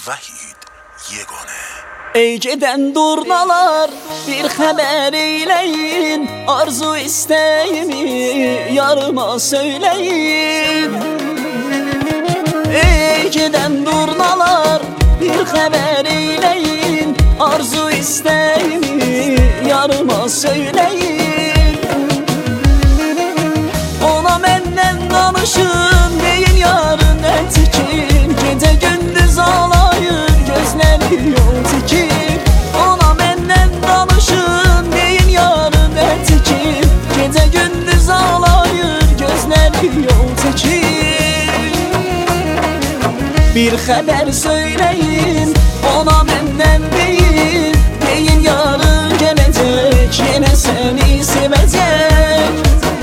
Vahid Yegane. Ey giden durnalar, bir haber eyleyin, arzu isteğimi yarıma söyleyin. Ey giden durnalar, bir haber eyleyin, arzu isteğimi yarıma söyleyin. Ona benden danışın deyin, yarın etkin, gece gündüz ağlayır gözleri yol tekin. Ona benden danışın deyin, yarın etkin, gece gündüz ağlayır gözleri yol tekin. Bir haber söyleyin ona benden değil, deyin yarın gelecek yine seni sevecek.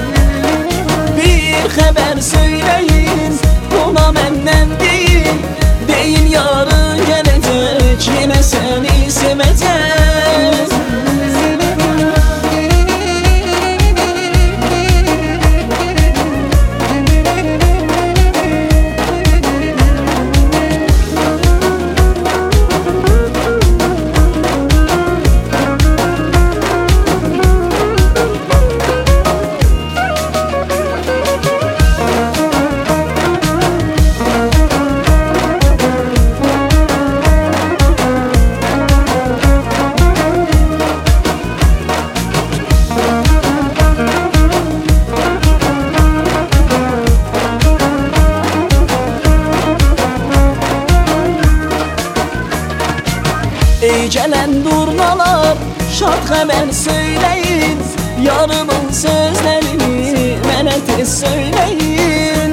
Bir haber söyleyin ona benden değil, deyin yarın gelecek yine seni sevecek. Ey gelen durnalar, şad haber söyleyin, yarımın sözlerini mənə tez söyleyin.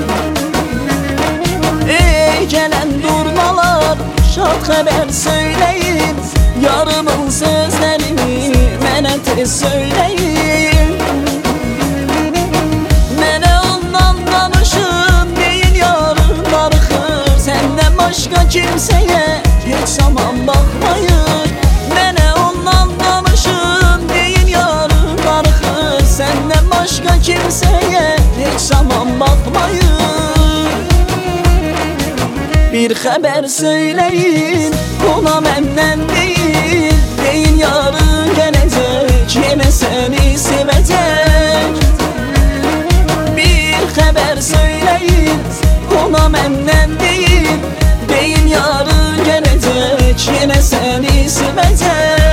Ey gelen durnalar, şad haber söyleyin, yarımın sözlerini mənə tez söyleyin. Mənə ondan danışın deyin, yarın darıxır senden başka kimseye hiç zaman bakmayın. Mənə ondan danışın deyin, yarın darıxır senden başka kimseye hiç zaman bakmayın. Bir haber söyleyin ona benden değil, deyin yarın gelecek yine seni sevecek. Bir haber söyleyin ona benden değil, deyin yarın gelecek yine seni sevecek.